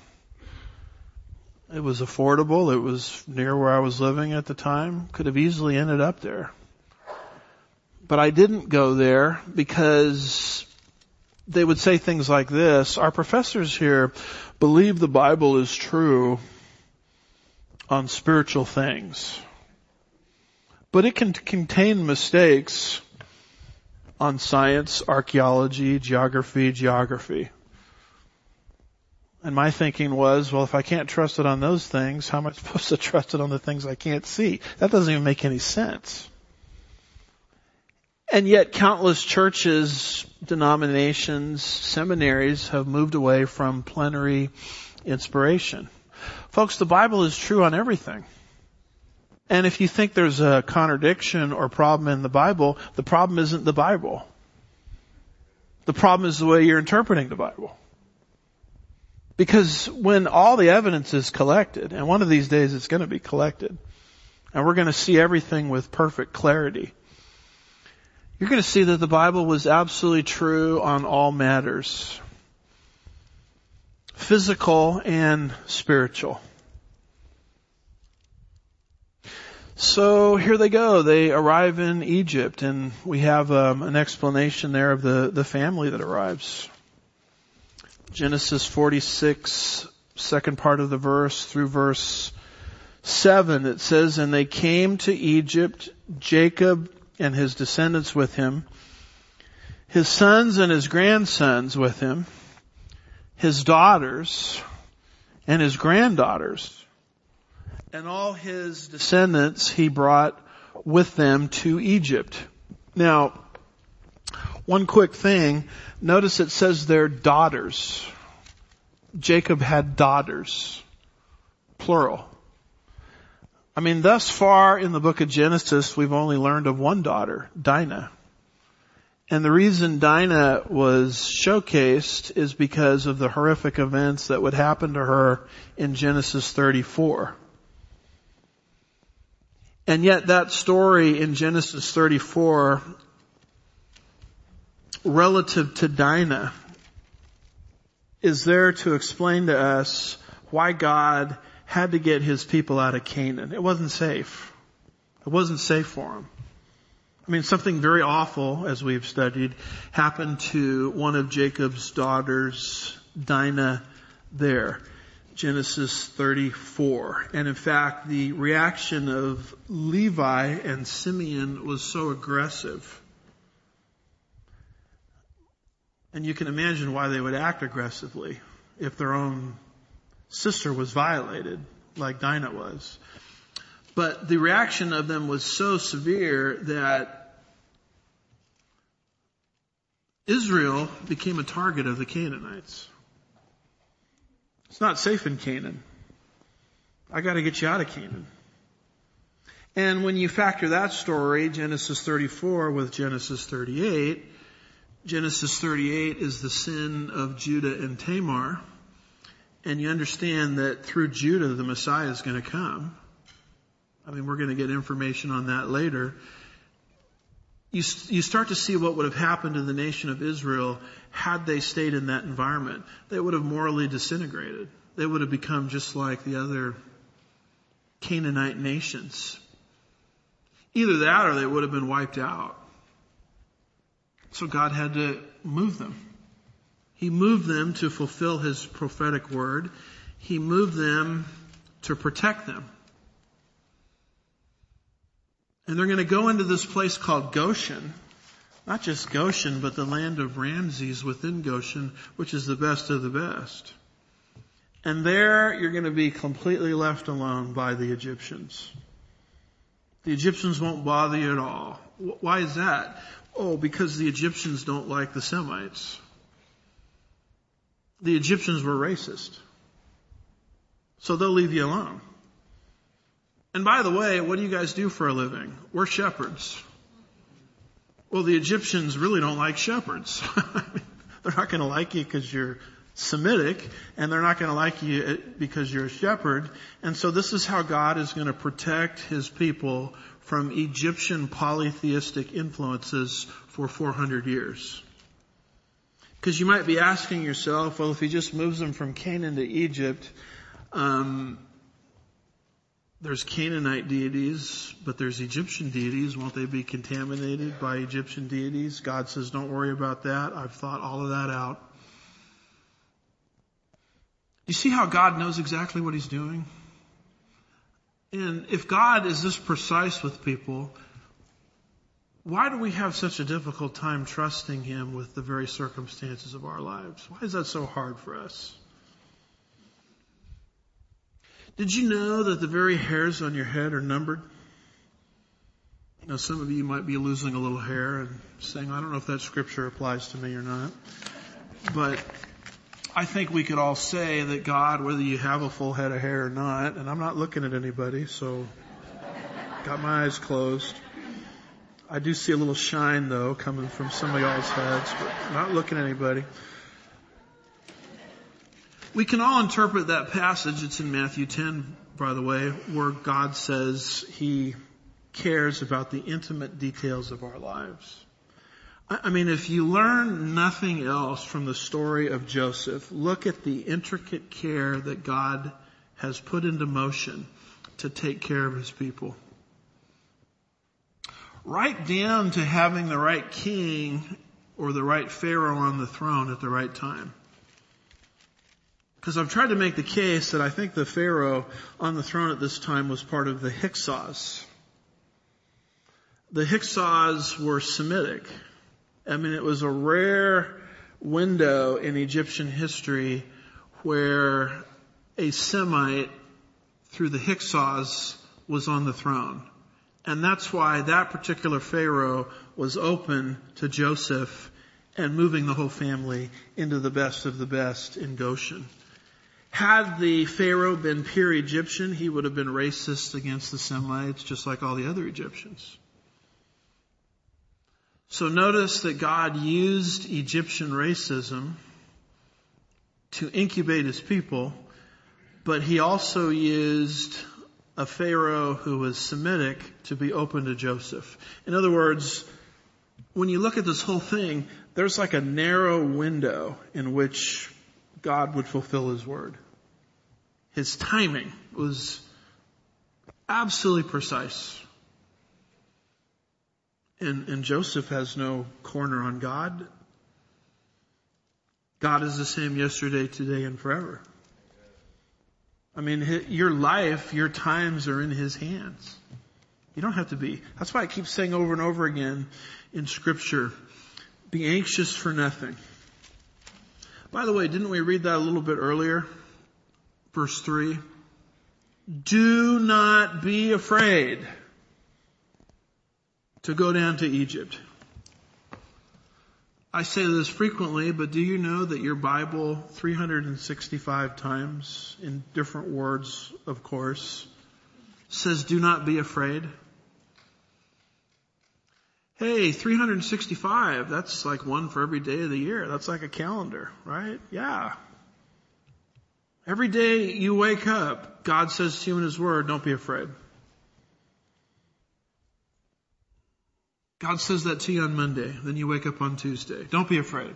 It was affordable. It was near where I was living at the time. Could have easily ended up there. But I didn't go there because they would say things like this: our professors here believe the Bible is true on spiritual things, but it can contain mistakes on science, archaeology, geography. And my thinking was, well, if I can't trust it on those things, how am I supposed to trust it on the things I can't see? That doesn't even make any sense. And yet countless churches, denominations, seminaries have moved away from plenary inspiration. Folks, the Bible is true on everything. And if you think there's a contradiction or problem in the Bible, the problem isn't the Bible. The problem is the way you're interpreting the Bible. Because when all the evidence is collected, and one of these days it's going to be collected, and we're going to see everything with perfect clarity, you're going to see that the Bible was absolutely true on all matters, physical and spiritual. So here they go. They arrive in Egypt, and we have an explanation there of the family that arrives. Genesis 46, second part of the verse through verse 7, it says, "And they came to Egypt, Jacob and his descendants with him, his sons and his grandsons with him, his daughters and his granddaughters, and all his descendants he brought with them to Egypt." Now, one quick thing, notice it says their daughters. Jacob had daughters, plural. I mean, thus far in the book of Genesis, we've only learned of one daughter, Dinah. And the reason Dinah was showcased is because of the horrific events that would happen to her in Genesis 34. And yet that story in Genesis 34, relative to Dinah, is there to explain to us why God had to get His people out of Canaan. It wasn't safe. It wasn't safe for them. I mean, something very awful, as we've studied, happened to one of Jacob's daughters, Dinah, there. Genesis 34. And in fact, the reaction of Levi and Simeon was so aggressive. And you can imagine why they would act aggressively if their own sister was violated, like Dinah was. But the reaction of them was so severe that Israel became a target of the Canaanites. It's not safe in Canaan. I got to get you out of Canaan. And when you factor that story, Genesis 34 with Genesis 38, Genesis 38 is the sin of Judah and Tamar. And you understand that through Judah, the Messiah is going to come. I mean, we're going to get information on that later. You start to see what would have happened to the nation of Israel had they stayed in that environment. They would have morally disintegrated. They would have become just like the other Canaanite nations. Either that or they would have been wiped out. So God had to move them. He moved them to fulfill His prophetic word. He moved them to protect them. And they're going to go into this place called Goshen. Not just Goshen, but the land of Ramses within Goshen, which is the best of the best. And there you're going to be completely left alone by the Egyptians. The Egyptians won't bother you at all. Why is that? Oh, because the Egyptians don't like the Semites. The Egyptians were racist. So they'll leave you alone. And by the way, what do you guys do for a living? We're shepherds. Well, the Egyptians really don't like shepherds. They're not going to like you because you're Semitic, and they're not going to like you because you're a shepherd. And so this is how God is going to protect His people from Egyptian polytheistic influences for 400 years. Because you might be asking yourself, well, if He just moves them from Canaan to Egypt, there's Canaanite deities, but there's Egyptian deities. Won't they be contaminated by Egyptian deities? God says, don't worry about that. I've thought all of that out. You see how God knows exactly what He's doing? And if God is this precise with people, why do we have such a difficult time trusting Him with the very circumstances of our lives? Why is that so hard for us? Did you know that the very hairs on your head are numbered? Now, some of you might be losing a little hair and saying, I don't know if that scripture applies to me or not. But I think we could all say that God, whether you have a full head of hair or not, and I'm not looking at anybody, so got my eyes closed. I do see a little shine, though, coming from some of y'all's heads, but not looking at anybody. We can all interpret that passage. It's in Matthew 10, by the way, where God says He cares about the intimate details of our lives. I mean, if you learn nothing else from the story of Joseph, look at the intricate care that God has put into motion to take care of His people. Right down to having the right king or the right Pharaoh on the throne at the right time. Because I've tried to make the case that I think the Pharaoh on the throne at this time was part of the Hyksos. The Hyksos were Semitic. I mean, it was a rare window in Egyptian history where a Semite through the Hyksos was on the throne. And that's why that particular Pharaoh was open to Joseph and moving the whole family into the best of the best in Goshen. Had the Pharaoh been pure Egyptian, he would have been racist against the Semites, just like all the other Egyptians. So notice that God used Egyptian racism to incubate His people, but He also used a Pharaoh who was Semitic to be open to Joseph. In other words, when you look at this whole thing, there's like a narrow window in which God would fulfill His word. His timing was absolutely precise. And Joseph has no corner on God. God is the same yesterday, today, and forever. I mean, your life, your times are in His hands. You don't have to be. That's why I keep saying over and over again in Scripture, be anxious for nothing. By the way, didn't we read that a little bit earlier? Verse 3. Do not be afraid to go down to Egypt. I say this frequently, but do you know that your Bible 365 times, in different words, of course, says do not be afraid? Hey, 365, that's like one for every day of the year. That's like a calendar, right? Yeah. Every day you wake up, God says to you in His Word, don't be afraid. God says that to you on Monday. Then you wake up on Tuesday. Don't be afraid.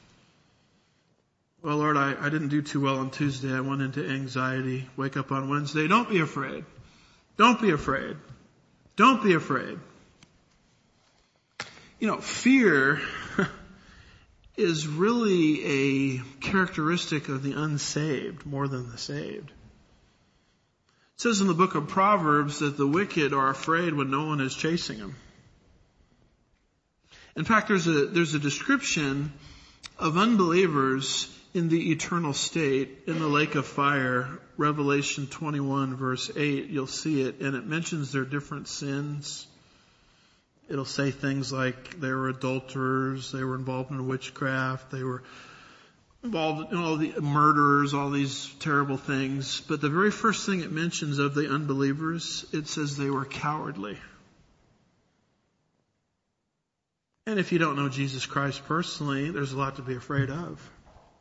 Well, Lord, I didn't do too well on Tuesday. I went into anxiety. Wake up on Wednesday. Don't be afraid. Don't be afraid. Don't be afraid. You know, fear is really a characteristic of the unsaved more than the saved. It says in the book of Proverbs that the wicked are afraid when no one is chasing them. In fact, there's a description of unbelievers in the eternal state in the lake of fire, Revelation 21 verse 8. You'll see it, and it mentions their different sins. It'll say things like they were adulterers, they were involved in witchcraft, they were involved in all the murderers, all these terrible things. But the very first thing it mentions of the unbelievers, it says they were cowardly. And if you don't know Jesus Christ personally, there's a lot to be afraid of.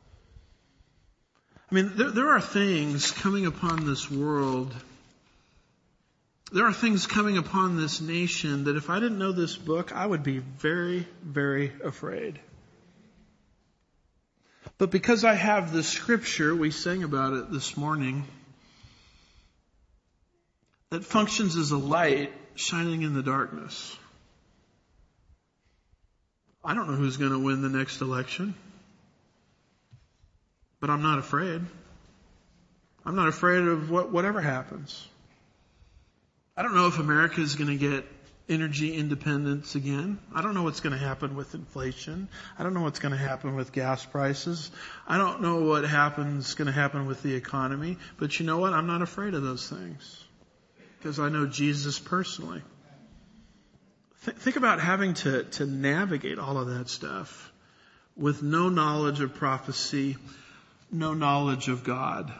I mean, there are things coming upon this world. There are things coming upon this nation that if I didn't know this book, I would be very, very afraid. But because I have the scripture, we sang about it this morning, that functions as a light shining in the darkness. I don't know who's going to win the next election, but I'm not afraid. I'm not afraid of whatever happens. I don't know if America is going to get energy independence again. I don't know what's going to happen with inflation. I don't know what's going to happen with gas prices. I don't know what is going to happen with the economy. But you know what? I'm not afraid of those things because I know Jesus personally. Think about having to navigate all of that stuff with no knowledge of prophecy, no knowledge of God.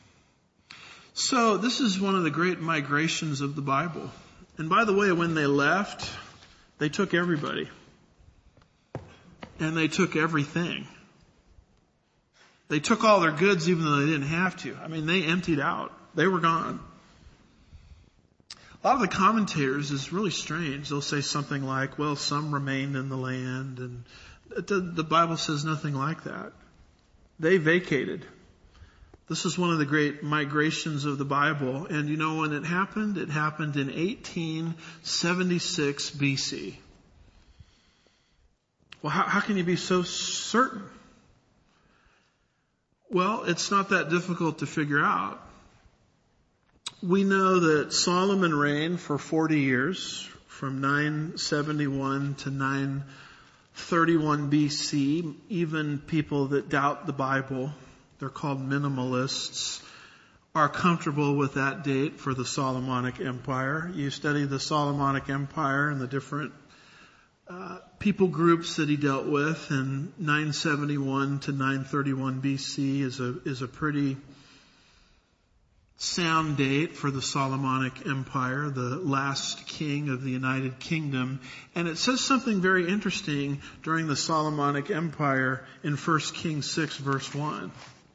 So this is one of the great migrations of the Bible. And by the way, when they left, they took everybody. And they took everything. They took all their goods even though they didn't have to. I mean, they emptied out. They were gone. A lot of the commentators is really strange. They'll say something like, well, some remained in the land. And the Bible says nothing like that. They vacated. This is one of the great migrations of the Bible. And you know when it happened? It happened in 1876 BC. Well, how can you be so certain? Well, it's not that difficult to figure out. We know that Solomon reigned for 40 years, from 971 to 931 BC. Even people that doubt the Bible, they're called minimalists, are comfortable with that date for the Solomonic Empire. You study the Solomonic Empire and the different people groups that he dealt with, and 971 to 931 BC is a pretty sound date for the Solomonic Empire, the last king of the United Kingdom. And it says something very interesting during the Solomonic Empire in 1 Kings 6 verse 1.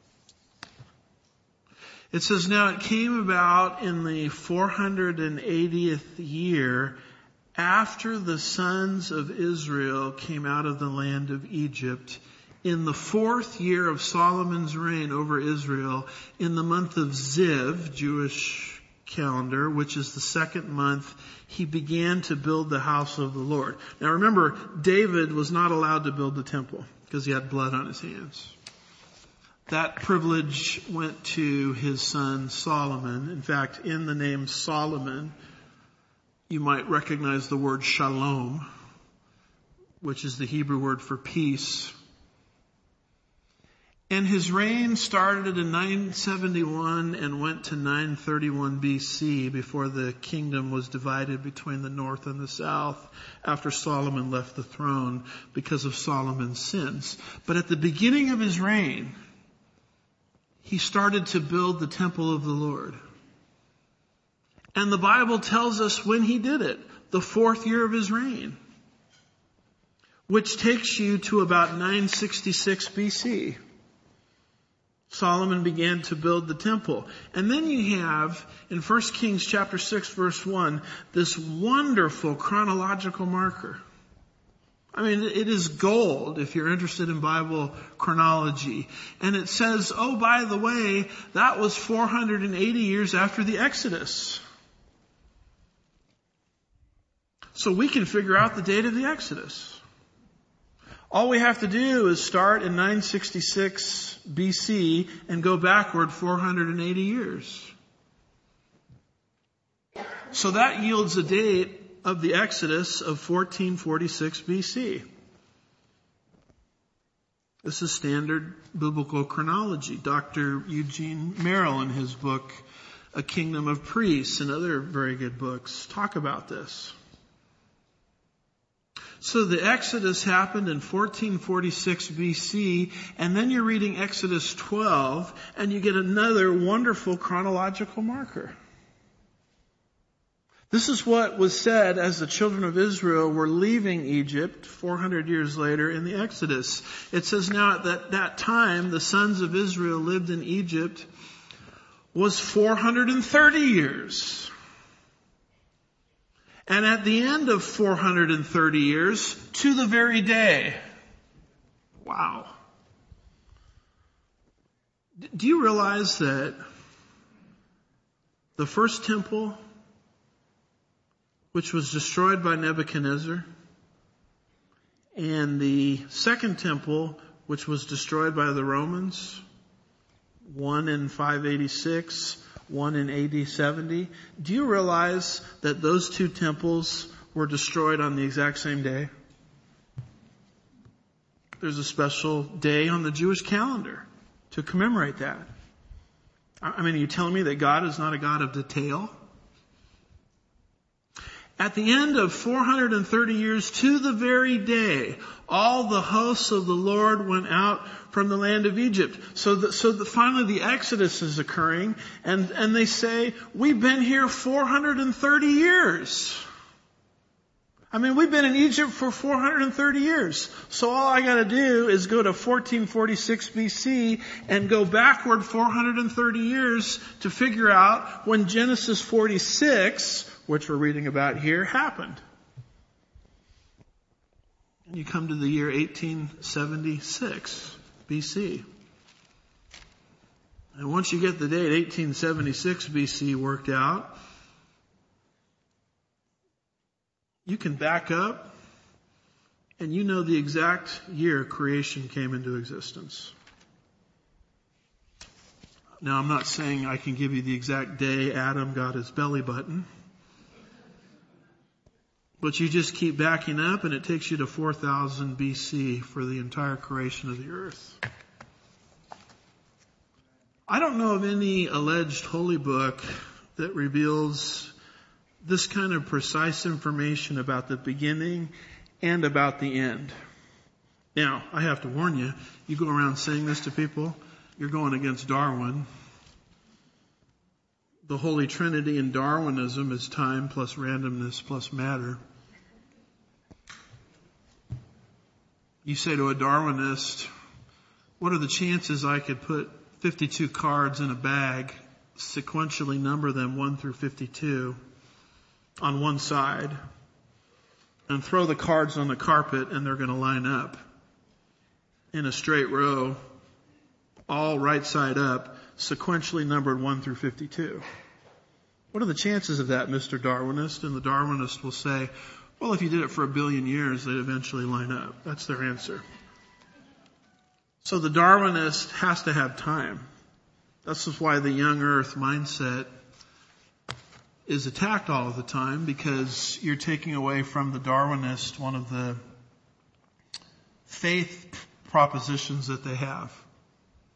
It says, now it came about in the 480th year after the sons of Israel came out of the land of Egypt, in the 4th year of Solomon's reign over Israel, in the month of Ziv, Jewish calendar, which is the 2nd month, he began to build the house of the Lord. Now remember, David was not allowed to build the temple because he had blood on his hands. That privilege went to his son Solomon. In fact, in the name Solomon, you might recognize the word shalom, which is the Hebrew word for peace. And his reign started in 971 and went to 931 BC before the kingdom was divided between the north and the south after Solomon left the throne because of Solomon's sins. But at the beginning of his reign, he started to build the temple of the Lord. And the Bible tells us when he did it, the 4th year of his reign, which takes you to about 966 BC. Solomon began to build the temple. And then you have, in 1 Kings chapter 6 verse 1, this wonderful chronological marker. I mean, it is gold if you're interested in Bible chronology. And it says, oh, by the way, that was 480 years after the Exodus. So we can figure out the date of the Exodus. All we have to do is start in 966 BC and go backward 480 years. So that yields a date of the Exodus of 1446 BC. This is standard biblical chronology. Dr. Eugene Merrill in his book, A Kingdom of Priests, and other very good books talk about this. So the Exodus happened in 1446 BC, and then you're reading Exodus 12, and you get another wonderful chronological marker. This is what was said as the children of Israel were leaving Egypt 400 years later in the Exodus. It says, now at that time, the sons of Israel lived in Egypt was 430 years. And at the end of 430 years, to the very day. Wow. Do you realize that the first temple, which was destroyed by Nebuchadnezzar, and the second temple, which was destroyed by the Romans, one in 586, one in AD 70. Do you realize that those two temples were destroyed on the exact same day? There's a special day on the Jewish calendar to commemorate that. I mean, are you telling me that God is not a God of detail? At the end of 430 years, to the very day, all the hosts of the Lord went out from the land of Egypt. So finally the Exodus is occurring, and they say, we've been here 430 years. I mean, we've been in Egypt for 430 years. So all I gotta do is go to 1446 BC and go backward 430 years to figure out when Genesis 46, which we're reading about here, happened. You come to the year 1876 BC. And once you get the date 1876 BC worked out, you can back up and you know the exact year creation came into existence. Now, I'm not saying I can give you the exact day Adam got his belly button. But you just keep backing up and it takes you to 4000 BC for the entire creation of the earth. I don't know of any alleged holy book that reveals this kind of precise information about the beginning and about the end. Now, I have to warn you, you go around saying this to people, you're going against Darwin. The Holy Trinity in Darwinism is time plus randomness plus matter. You say to a Darwinist, what are the chances I could put 52 cards in a bag, sequentially number them 1 through 52 on one side, and throw the cards on the carpet and they're going to line up in a straight row, all right side up, sequentially numbered 1 through 52. What are the chances of that, Mr. Darwinist? And the Darwinist will say, well, if you did it for 1 billion years, they'd eventually line up. That's their answer. So the Darwinist has to have time. This is why the young earth mindset is attacked all of the time, because you're taking away from the Darwinist one of the faith propositions that they have.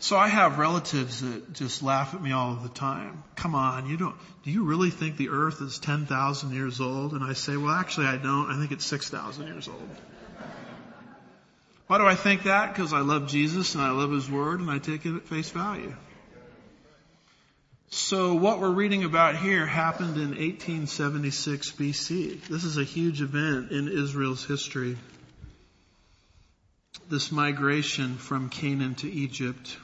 So I have relatives that just laugh at me all the time. Come on, do you really think the earth is 10,000 years old? And I say, well, actually I don't. I think it's 6,000 years old. Why do I think that? Because I love Jesus and I love His Word and I take it at face value. So what we're reading about here happened in 1876 BC. This is a huge event in Israel's history. This migration from Canaan to Egypt.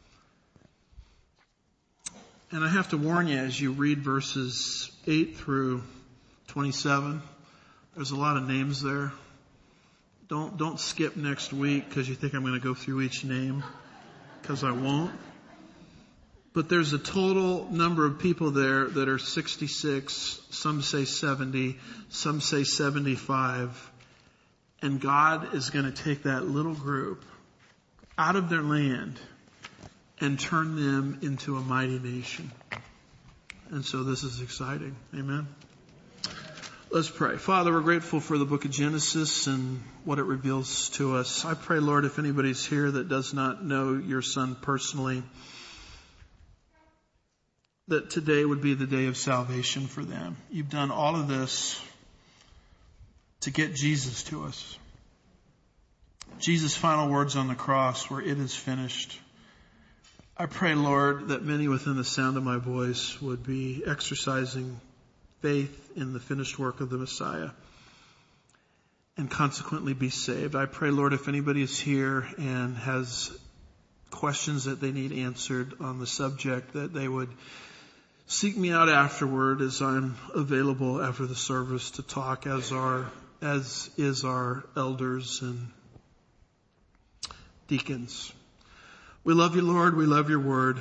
And I have to warn you, as you read verses 8 through 27, there's a lot of names there. Don't skip next week because you think I'm going to go through each name, because I won't. But there's a total number of people there that are 66, some say 70, some say 75. And God is going to take that little group out of their land and turn them into a mighty nation. And so this is exciting. Amen. Let's pray. Father, we're grateful for the book of Genesis and what it reveals to us. I pray, Lord, if anybody's here that does not know your Son personally, that today would be the day of salvation for them. You've done all of this to get Jesus to us. Jesus' final words on the cross were, "It is finished." I pray, Lord, that many within the sound of my voice would be exercising faith in the finished work of the Messiah and consequently be saved. I pray, Lord, if anybody is here and has questions that they need answered on the subject, that they would seek me out afterward, as I'm available after the service to talk, as is our elders and deacons. We love you, Lord. We love your word.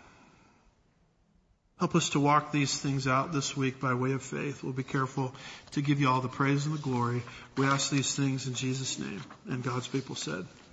Help us to walk these things out this week by way of faith. We'll be careful to give you all the praise and the glory. We ask these things in Jesus' name. And God's people said,